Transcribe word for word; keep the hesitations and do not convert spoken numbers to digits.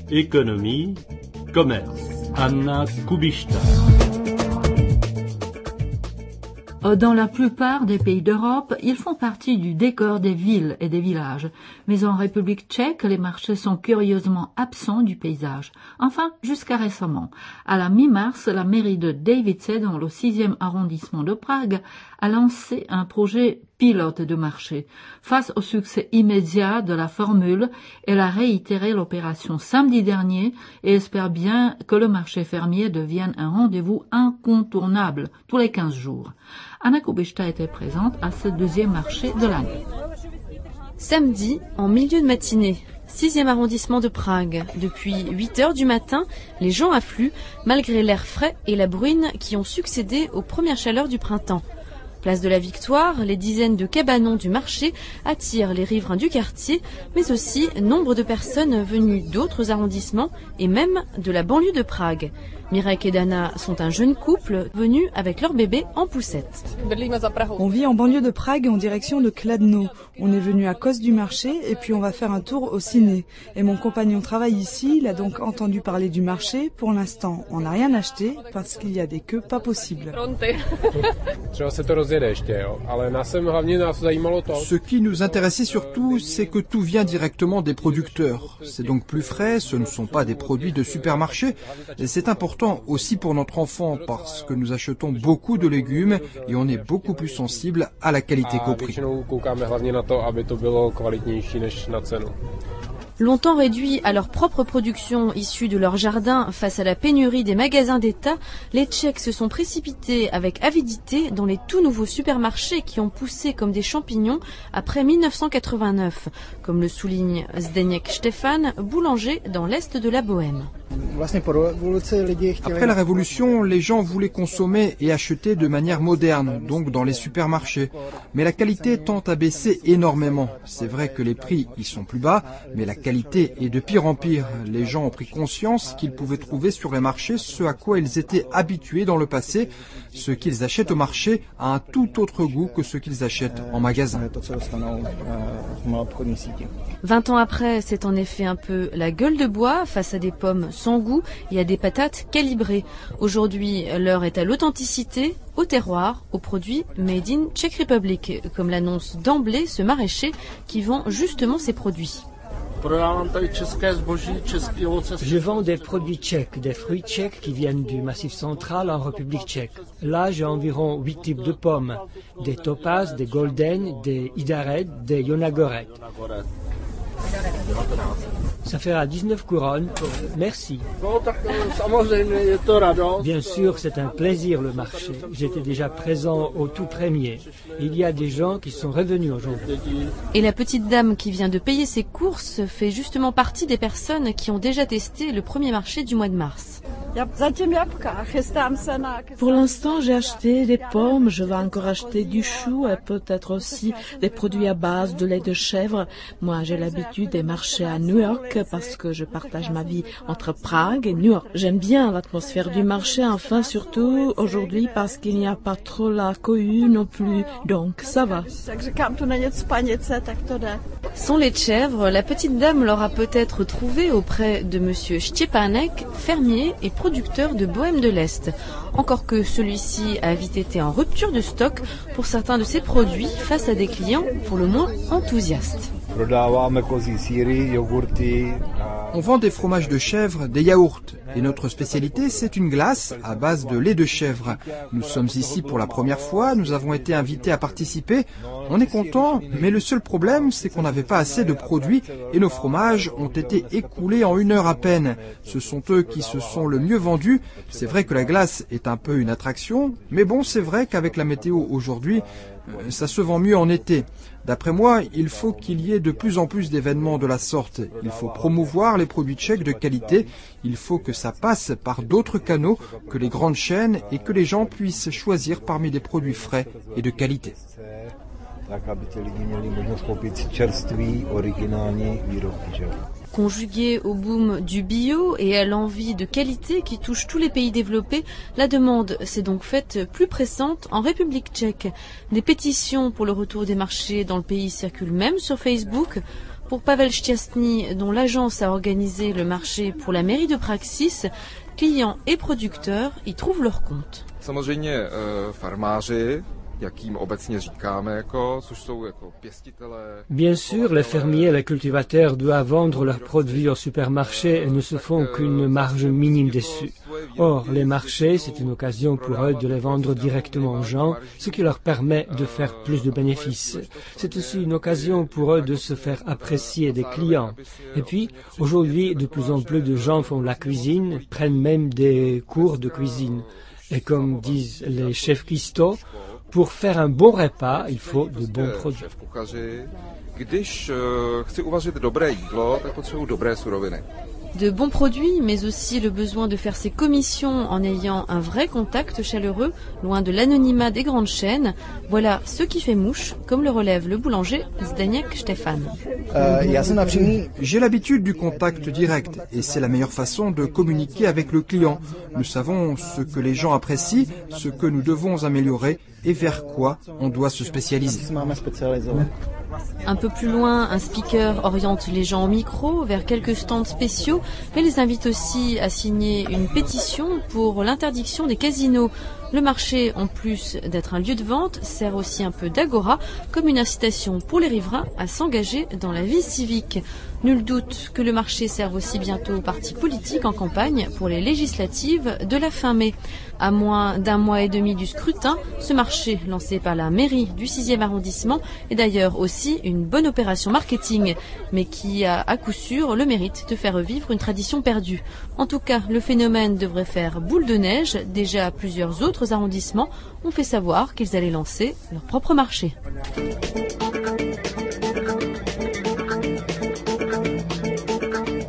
Économie, commerce. Anna Kubishta. Dans la plupart des pays d'Europe, ils font partie du décor des villes et des villages. Mais en République tchèque, les marchés sont curieusement absents du paysage. Enfin, jusqu'à récemment. À la mi-mars, la mairie de Davice, dans le sixième arrondissement de Prague, a lancé un projet pilote de marché. Face au succès immédiat de la formule, elle a réitéré l'opération samedi dernier et espère bien que le marché fermier devienne un rendez-vous incontournable tous les quinze jours. Anna Kubishta était présente à ce deuxième marché de l'année. Samedi, en milieu de matinée, sixième arrondissement de Prague. Depuis huit heures du matin, les gens affluent, malgré l'air frais et la bruine qui ont succédé aux premières chaleurs du printemps. Place de la Victoire, les dizaines de cabanons du marché attirent les riverains du quartier, mais aussi nombre de personnes venues d'autres arrondissements et même de la banlieue de Prague. Mirek et Dana sont un jeune couple venu avec leur bébé en poussette. On vit en banlieue de Prague en direction de Kladno. On est venu à cause du marché et puis on va faire un tour au ciné. Et mon compagnon travaille ici, il a donc entendu parler du marché. Pour l'instant, on n'a rien acheté parce qu'il y a des queues pas possibles. Ce qui nous intéressait surtout, c'est que tout vient directement des producteurs. C'est donc plus frais, ce ne sont pas des produits de supermarché. Et c'est important aussi pour notre enfant parce que nous achetons beaucoup de légumes et on est beaucoup plus sensible à la qualité qu'au prix. Longtemps réduits à leur propre production issue de leur jardin face à la pénurie des magasins d'État, les Tchèques se sont précipités avec avidité dans les tout nouveaux supermarchés qui ont poussé comme des champignons après mille neuf cent quatre-vingt-neuf, comme le souligne Zdeněk Štefan, boulanger dans l'est de la Bohême. Après la Révolution, les gens voulaient consommer et acheter de manière moderne, donc dans les supermarchés. Mais la qualité tend à baisser énormément. C'est vrai que les prix y sont plus bas, mais la qualité est de pire en pire. Les gens ont pris conscience qu'ils pouvaient trouver sur les marchés ce à quoi ils étaient habitués dans le passé. Ce qu'ils achètent au marché a un tout autre goût que ce qu'ils achètent en magasin. Vingt ans après, c'est en effet un peu la gueule de bois face à des pommes sans goût et à des patates calibrées. Aujourd'hui, l'heure est à l'authenticité, au terroir, aux produits made in Czech Republic, comme l'annonce d'emblée ce maraîcher qui vend justement ses produits. Je vends des produits tchèques, des fruits tchèques qui viennent du Massif central en République tchèque. Là, j'ai environ huit types de pommes. Des topazes, des golden, des idaret, des yonagoret. Ça fera dix-neuf couronnes. Merci. Bien sûr, c'est un plaisir le marché. J'étais déjà présent au tout premier. Il y a des gens qui sont revenus aujourd'hui. Et la petite dame qui vient de payer ses courses fait justement partie des personnes qui ont déjà testé le premier marché du mois de mars. Pour l'instant, j'ai acheté des pommes, je vais encore acheter du chou et peut-être aussi des produits à base de lait de chèvre. Moi, j'ai l'habitude des marchés à New York parce que je partage ma vie entre Prague et New York. J'aime bien l'atmosphère du marché, enfin surtout aujourd'hui parce qu'il n'y a pas trop la cohue non plus, donc ça va. Sans lait de chèvre, la petite dame l'aura peut-être trouvé auprès de monsieur Szczepanek, fermier et producteur de Bohême de l'Est. Encore que celui-ci a vite été en rupture de stock pour certains de ses produits face à des clients pour le moins enthousiastes. On vend des fromages de chèvre, des yaourts. Et notre spécialité, c'est une glace à base de lait de chèvre. Nous sommes ici pour la première fois, nous avons été invités à participer. On est contents, mais le seul problème, c'est qu'on n'avait pas assez de produits et nos fromages ont été écoulés en une heure à peine. Ce sont eux qui se sont le mieux vendus. C'est vrai que la glace est un peu une attraction, mais bon, c'est vrai qu'avec la météo aujourd'hui, ça se vend mieux en été. D'après moi, il faut qu'il y ait de plus en plus d'événements de la sorte. Il faut promouvoir les produits tchèques de qualité. Il faut que ça passe par d'autres canaux que les grandes chaînes et que les gens puissent choisir parmi des produits frais et de qualité. Conjuguée au boom du bio et à l'envie de qualité qui touche tous les pays développés, la demande s'est donc faite plus pressante en République tchèque. Des pétitions pour le retour des marchés dans le pays circulent même sur Facebook. Pour Pavel Šťastný, dont l'agence a organisé le marché pour la mairie de Prague six, clients et producteurs y trouvent leur compte. Samozřejmě farmáři, jak jim obecně říkáme, jako, což jsou jako pěstitelé. Bien sûr, les fermiers et les cultivateurs doivent vendre leurs produits au supermarché et ne se font qu'une marge minime dessus. Or, les marchés, c'est une occasion pour eux de les vendre directement aux gens, ce qui leur permet de faire plus de bénéfices. C'est aussi une occasion pour eux de se faire apprécier des clients. Et puis, aujourd'hui, de plus en plus de gens font la cuisine, prennent même des cours de cuisine. Et comme disent les chefs cuistots, pour faire un bon repas, il faut de bons produits. Když chci uvařit dobré jídlo, tak potřebuji dobré suroviny. De bons produits, mais aussi le besoin de faire ses commissions en ayant un vrai contact chaleureux, loin de l'anonymat des grandes chaînes. Voilà ce qui fait mouche, comme le relève le boulanger Zdeněk Štefan. J'ai l'habitude du contact direct et c'est la meilleure façon de communiquer avec le client. Nous savons ce que les gens apprécient, ce que nous devons améliorer et vers quoi on doit se spécialiser. Un peu plus loin, un speaker oriente les gens au micro vers quelques stands spéciaux, mais les invite aussi à signer une pétition pour l'interdiction des casinos. Le marché, en plus d'être un lieu de vente, sert aussi un peu d'agora, comme une incitation pour les riverains à s'engager dans la vie civique. Nul doute que le marché serve aussi bientôt aux partis politiques en campagne pour les législatives de la fin mai. À moins d'un mois et demi du scrutin, ce marché, lancé par la mairie du sixième arrondissement, est d'ailleurs aussi une bonne opération marketing, mais qui a à coup sûr le mérite de faire revivre une tradition perdue. En tout cas, le phénomène devrait faire boule de neige. Déjà, plusieurs autres arrondissements ont fait savoir qu'ils allaient lancer leur propre marché.